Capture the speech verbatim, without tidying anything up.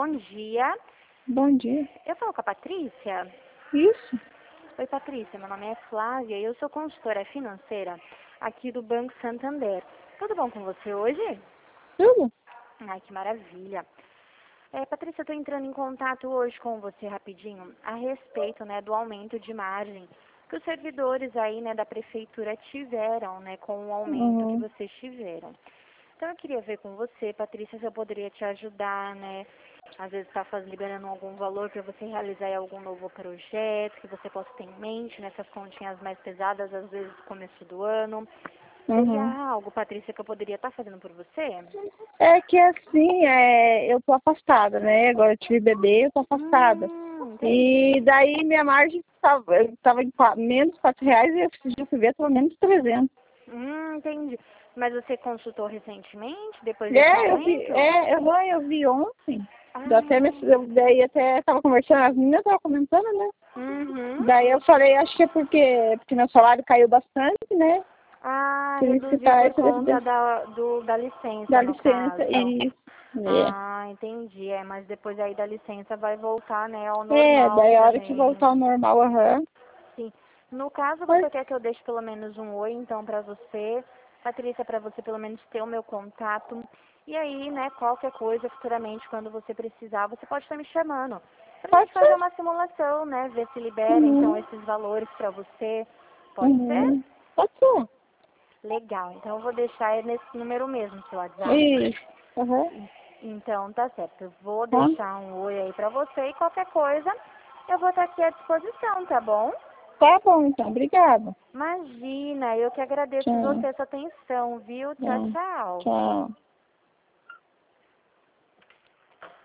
bom dia. Bom dia. Eu falo com a Patrícia? Isso? Oi, Patrícia, meu nome é Flávia e eu sou consultora financeira aqui do Banco Santander. Tudo bom com você hoje? Tudo? Ai, que maravilha. É, Patrícia, eu estou entrando em contato hoje com você rapidinho a respeito, né, do aumento de margem que os servidores aí, né, da prefeitura tiveram, né, com o aumento que Uhum. vocês tiveram. Então eu queria ver com você, Patrícia, se eu poderia te ajudar, né? Às vezes está liberando algum valor para você realizar aí algum novo projeto que você possa ter em mente, nessas continhas mais pesadas, às vezes no começo do ano. Seria Uhum. algo, Patrícia, que eu poderia estar fazendo por você? É que assim, é, eu tô afastada, né? Agora eu tive bebê, eu tô afastada. Hum, entendi. E daí minha margem estava eu tava em qua- menos quatro reais e eu preciso ver pelo menos trezentos. Hum, entendi. Mas você consultou recentemente, depois desse É, eu vi, aumento? é, eu, não, eu vi ontem. Eu até me, Ah, eu, daí até tava conversando, as meninas estavam comentando, né? uhum. Daí eu falei, acho que é porque, porque meu salário caiu bastante, né? Ah, Por isso que reduziu tá por esse, conta da, do, da licença, da no licença caso. e é. Ah, entendi. É, mas depois aí da licença vai voltar, né, ao É, normal daí a hora que também. voltar ao normal, aham. Sim. No caso, Mas, você quer que eu deixe pelo menos um oi, então, pra você, Patrícia, pra você pelo menos ter o meu contato. E aí, né, qualquer coisa futuramente, quando você precisar, você pode estar me chamando. Pra gente pode fazer ser. uma simulação, né, ver se libera, então, Uhum, esses valores pra você. Pode ser? uhum. Pode ser. Legal. Então, eu vou deixar nesse número mesmo, seu WhatsApp. Isso. Aham. Então, tá certo. Eu vou Tá? deixar um oi aí pra você e qualquer coisa eu vou estar aqui à disposição, tá bom? Tá bom, então. Obrigada. Imagina, eu que agradeço Tchau. você, sua atenção, viu? Tchau, Tchau. tchau. Tchau.